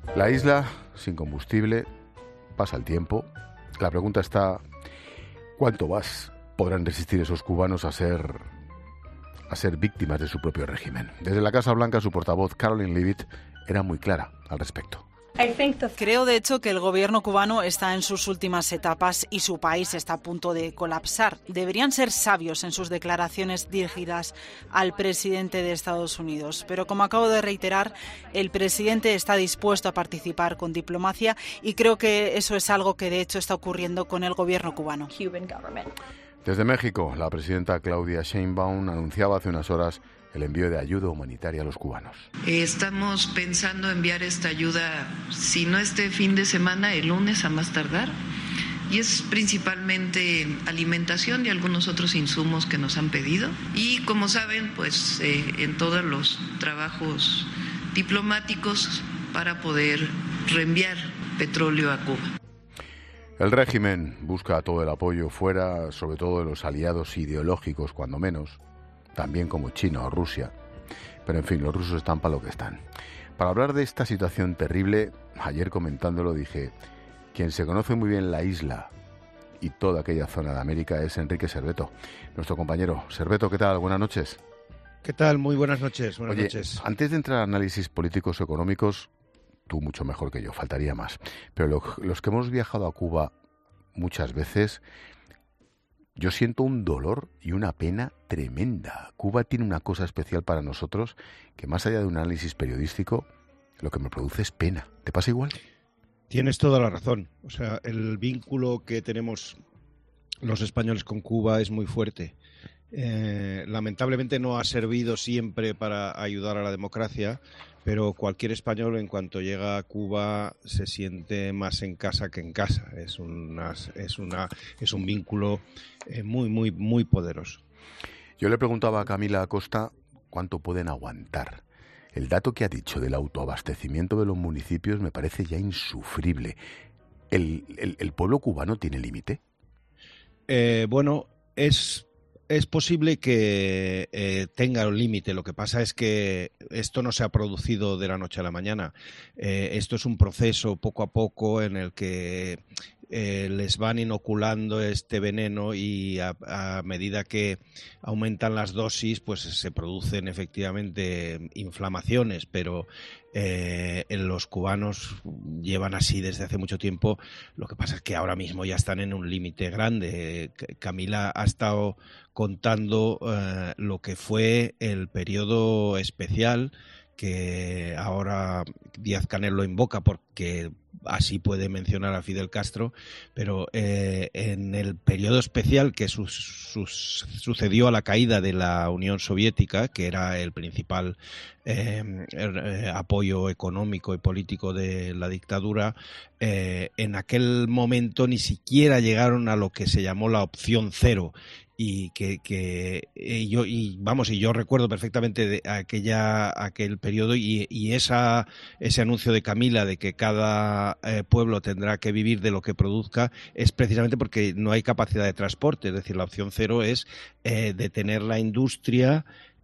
La isla, sin combustible, pasa el tiempo. La pregunta está, ¿cuánto más podrán resistir esos cubanos a ser víctimas de su propio régimen? Desde la Casa Blanca, su portavoz, Karoline Leavitt, era muy clara al respecto. Creo, de hecho, que el gobierno cubano está en sus últimas etapas y su país está a punto de colapsar. Deberían ser sabios en sus declaraciones dirigidas al presidente de Estados Unidos. Pero, como acabo de reiterar, el presidente está dispuesto a participar con diplomacia y creo que eso es algo que, de hecho, está ocurriendo con el gobierno cubano. Desde México, la presidenta Claudia Sheinbaum anunciaba hace unas horas el envío de ayuda humanitaria a los cubanos. Estamos pensando enviar esta ayuda, si no este fin de semana, el lunes a más tardar. Y es principalmente alimentación y algunos otros insumos que nos han pedido. Y como saben, pues en todos los trabajos diplomáticos para poder reenviar petróleo a Cuba. El régimen busca todo el apoyo fuera, sobre todo de los aliados ideológicos, cuando menos, también como China o Rusia. Pero en fin, los rusos están para lo que están. Para hablar de esta situación terrible, ayer comentándolo dije, quien se conoce muy bien la isla y toda aquella zona de América es Enrique Serveto, nuestro compañero. Serveto, ¿qué tal? Buenas noches. ¿Qué tal? Muy buenas noches. Oye, antes de entrar a análisis políticos económicos, tú mucho mejor que yo, faltaría más. Pero los que hemos viajado a Cuba muchas veces, yo siento un dolor y una pena tremenda. Cuba tiene una cosa especial para nosotros que, más allá de un análisis periodístico, lo que me produce es pena. ¿Te pasa igual? Tienes toda la razón. O sea, el vínculo que tenemos los españoles con Cuba es muy fuerte. Lamentablemente no ha servido siempre para ayudar a la democracia, pero cualquier español en cuanto llega a Cuba se siente más en casa que en casa. Es un vínculo muy poderoso. Yo le preguntaba a Camila Acosta cuánto pueden aguantar. El dato que ha dicho del autoabastecimiento de los municipios me parece ya insufrible. ¿El pueblo cubano tiene límite? Bueno, es posible que tenga un límite. Lo que pasa es que esto no se ha producido de la noche a la mañana. Esto es un proceso poco a poco en el que les van inoculando este veneno y a medida que aumentan las dosis, pues se producen efectivamente inflamaciones, pero los cubanos llevan así desde hace mucho tiempo. Lo que pasa es que ahora mismo ya están en un límite grande. Camila ha estado contando lo que fue el periodo especial que ahora Díaz-Canel lo invoca porque así puede mencionar a Fidel Castro, pero en el periodo especial que sucedió a la caída de la Unión Soviética, que era el principal apoyo económico y político de la dictadura, en aquel momento ni siquiera llegaron a lo que se llamó la opción cero. Y yo recuerdo perfectamente de aquel periodo y ese anuncio de Camila de que cada pueblo tendrá que vivir de lo que produzca es precisamente porque no hay capacidad de transporte. Es decir, la opción cero es detener la industria,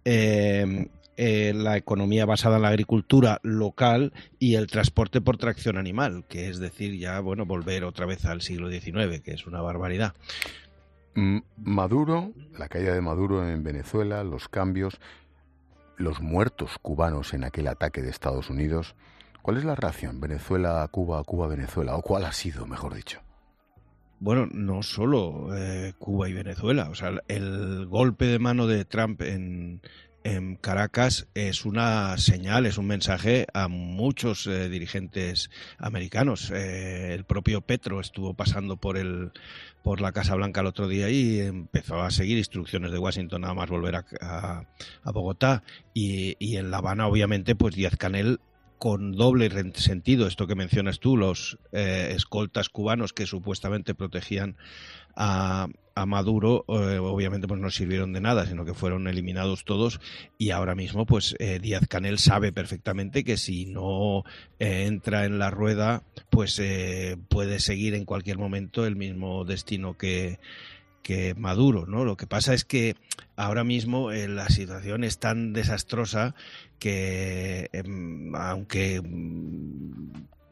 la economía basada en la agricultura local y el transporte por tracción animal, que es decir, ya volver otra vez al siglo XIX, que es una barbaridad. Maduro, la caída de Maduro en Venezuela, los cambios, los muertos cubanos en aquel ataque de Estados Unidos. ¿Cuál es la reacción? ¿Venezuela-Cuba, Cuba-Venezuela? ¿O cuál ha sido, mejor dicho? Bueno, no solo Cuba y Venezuela. O sea, el golpe de mano de Trump en Caracas es una señal, es un mensaje a muchos dirigentes americanos. El propio Petro estuvo pasando por la Casa Blanca el otro día y empezó a seguir instrucciones de Washington nada más volver a Bogotá. Y en La Habana, obviamente, pues Díaz-Canel, con doble sentido, esto que mencionas tú, los escoltas cubanos que supuestamente protegían a Maduro, obviamente pues no sirvieron de nada, sino que fueron eliminados todos, y ahora mismo pues Díaz-Canel sabe perfectamente que si no entra en la rueda, pues puede seguir en cualquier momento el mismo destino que Maduro, ¿no? Lo que pasa es que ahora mismo la situación es tan desastrosa que aunque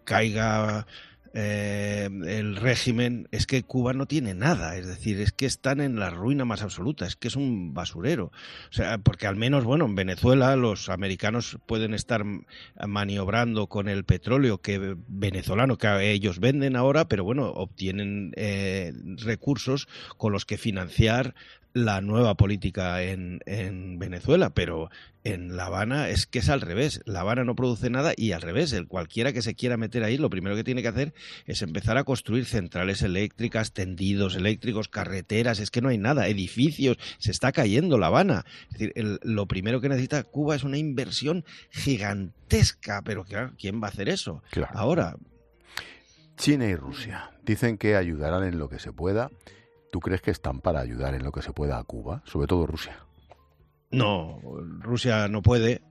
caiga el régimen, es que Cuba no tiene nada, es decir, es que están en la ruina más absoluta, es que es un basurero. O sea, porque al menos, bueno, en Venezuela los americanos pueden estar maniobrando con el petróleo venezolano que ellos venden ahora, pero bueno, obtienen recursos con los que financiar la nueva política en Venezuela, pero en La Habana es que es al revés. La Habana no produce nada y al revés, cualquiera que se quiera meter ahí, lo primero que tiene que hacer es empezar a construir centrales eléctricas, tendidos eléctricos, carreteras, es que no hay nada, edificios, se está cayendo La Habana. Es decir, lo primero que necesita Cuba es una inversión gigantesca, pero claro, ¿quién va a hacer eso? Claro. Ahora, China y Rusia dicen que ayudarán en lo que se pueda. ¿Tú crees que están para ayudar en lo que se pueda a Cuba? Sobre todo Rusia. no, Rusia no puede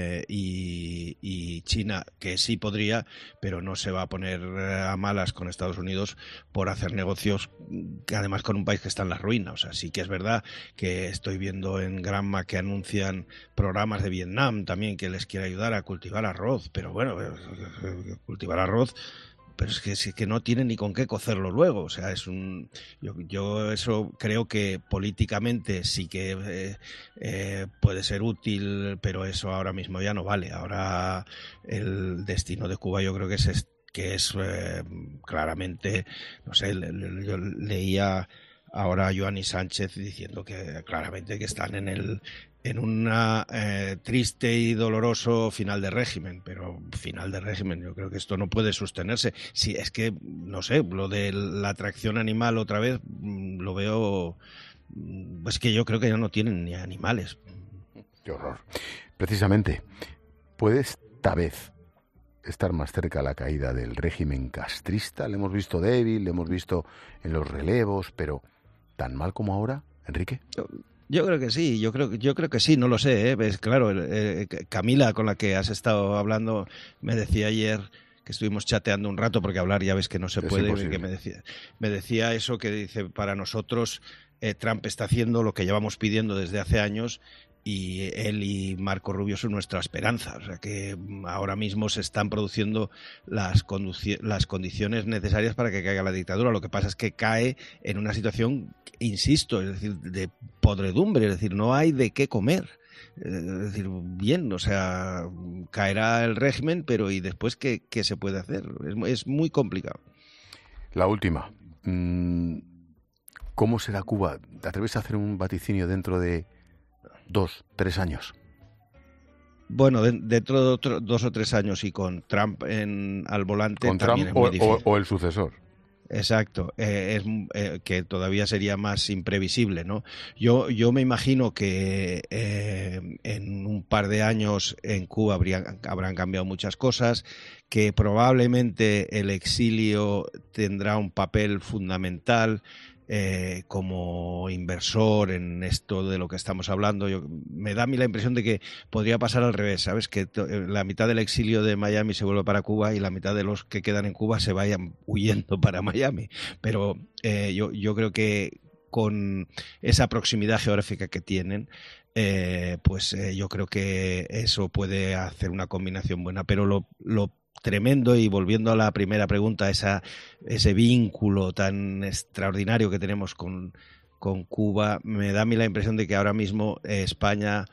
y China, que sí podría, pero no se va a poner a malas con Estados Unidos por hacer negocios, que además con un país que está en la ruina. O sea, sí que es verdad que estoy viendo en Granma que anuncian programas de Vietnam también que les quiere ayudar a cultivar arroz, pero bueno, cultivar arroz... Pero es que no tienen ni con qué cocerlo luego. O sea, es un... Yo eso creo que políticamente sí que puede ser útil, pero eso ahora mismo ya no vale. Ahora el destino de Cuba yo creo que es claramente... No sé, yo leía ahora a Joanny Sánchez diciendo que claramente que están en una triste y doloroso final de régimen, pero final de régimen, yo creo que esto no puede sostenerse. Sí, es que, no sé, lo de la atracción animal otra vez, lo veo, es que yo creo que ya no tienen ni animales. Qué horror. Precisamente, ¿puede esta vez estar más cerca la caída del régimen castrista? Le hemos visto débil, le hemos visto en los relevos, pero ¿tan mal como ahora, Enrique? Yo creo que sí, yo creo que sí, no lo sé, ¿eh? Pues claro, Camila, con la que has estado hablando, me decía ayer que estuvimos chateando un rato, porque hablar ya ves que no se puede, que me decía eso, que dice, para nosotros Trump está haciendo lo que llevamos pidiendo desde hace años, y él y Marco Rubio son nuestra esperanza. O sea que ahora mismo se están produciendo las condiciones necesarias para que caiga la dictadura. Lo que pasa es que cae en una situación, insisto, es decir, de podredumbre, es decir, no hay de qué comer. Es decir, bien, o sea, caerá el régimen, pero ¿y después qué se puede hacer? Es muy complicado. La última. ¿Cómo será Cuba? ¿Te atreves a hacer un vaticinio dentro de 2, 3 años? Bueno, dentro de 2 o 3 años y con Trump al volante. ¿Con Trump o el sucesor? Exacto, que todavía sería más imprevisible, ¿no? Yo me imagino que en un par de años en Cuba habrán cambiado muchas cosas, que probablemente el exilio tendrá un papel fundamental como inversor en esto de lo que estamos hablando. Me da a mí la impresión de que podría pasar al revés, ¿sabes? Que la mitad del exilio de Miami se vuelve para Cuba y la mitad de los que quedan en Cuba se vayan huyendo para Miami. Pero yo creo que con esa proximidad geográfica que tienen, yo creo que eso puede hacer una combinación buena. Pero lo tremendo, y volviendo a la primera pregunta, ese vínculo tan extraordinario que tenemos con Cuba, me da a mí la impresión de que ahora mismo España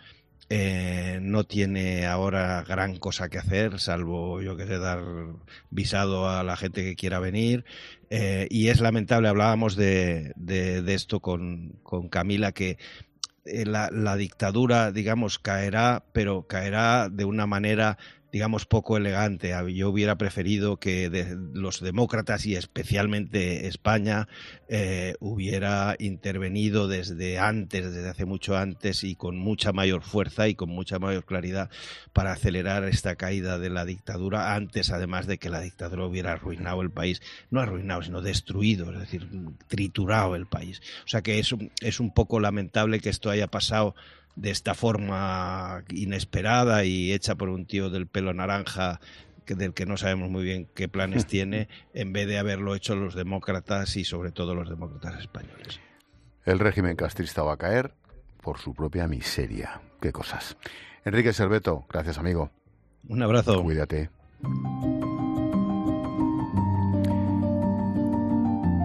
no tiene ahora gran cosa que hacer, salvo, yo que sé, dar visado a la gente que quiera venir, y es lamentable. Hablábamos de esto con Camila, que la dictadura, digamos, caerá, pero caerá de una manera, digamos, poco elegante. Yo hubiera preferido que los demócratas y especialmente España hubiera intervenido desde hace mucho antes y con mucha mayor fuerza y con mucha mayor claridad para acelerar esta caída de la dictadura, antes además de que la dictadura hubiera arruinado el país, no arruinado, sino destruido, es decir, triturado el país. O sea que es un poco lamentable que esto haya pasado de esta forma inesperada y hecha por un tío del pelo naranja del que no sabemos muy bien qué planes tiene, en vez de haberlo hecho los demócratas y sobre todo los demócratas españoles. El régimen castrista va a caer por su propia miseria. Qué cosas. Enrique Serveto, gracias, amigo. Un abrazo. Cuídate.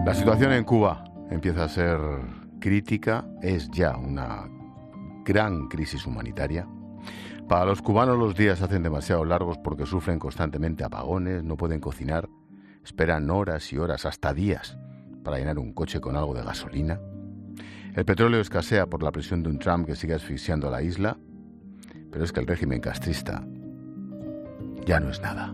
La situación en Cuba empieza a ser crítica, es ya una gran crisis humanitaria. Para los cubanos los días se hacen demasiado largos porque sufren constantemente apagones, no pueden cocinar, esperan horas y horas, hasta días, para llenar un coche con algo de gasolina. El petróleo escasea por la presión de un Trump que sigue asfixiando a la isla, pero es que el régimen castrista ya no es nada.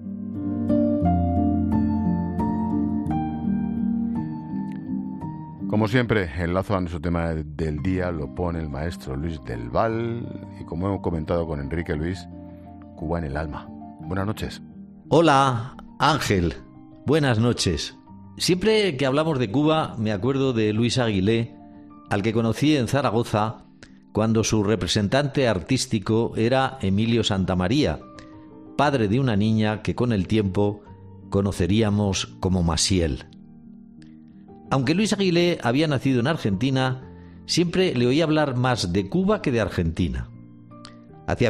Como siempre, el lazo a nuestro tema del día lo pone el maestro Luis del Val y, como hemos comentado con Enrique Luis, Cuba en el alma. Buenas noches. Hola, Ángel. Buenas noches. Siempre que hablamos de Cuba me acuerdo de Luis Aguilé, al que conocí en Zaragoza cuando su representante artístico era Emilio Santamaría, padre de una niña que con el tiempo conoceríamos como Maciel. Aunque Luis Aguilé había nacido en Argentina, siempre le oí hablar más de Cuba que de Argentina.